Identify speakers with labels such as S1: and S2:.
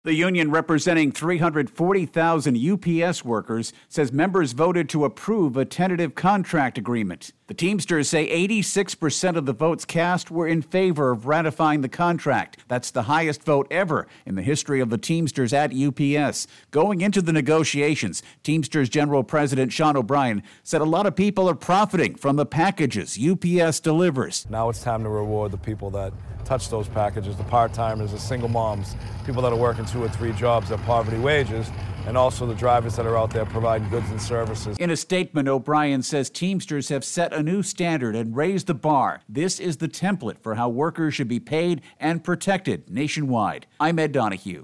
S1: The union, representing 340,000 UPS workers, says members voted to approve a tentative contract agreement. The Teamsters say 86% of the votes cast were in favor of ratifying the contract. That's the highest vote ever in the history of the Teamsters at UPS. Going into the negotiations, Teamsters General President Sean O'Brien said a lot of people are profiting from the packages UPS delivers.
S2: Now it's time to reward the people that touch those packages, the part-timers, the single moms, people that are working 2 or 3 jobs at poverty wages, and also the drivers that are out there providing goods and services.
S1: In a statement, O'Brien says Teamsters have set a new standard and raised the bar. This is the template for how workers should be paid and protected nationwide. I'm Ed Donahue.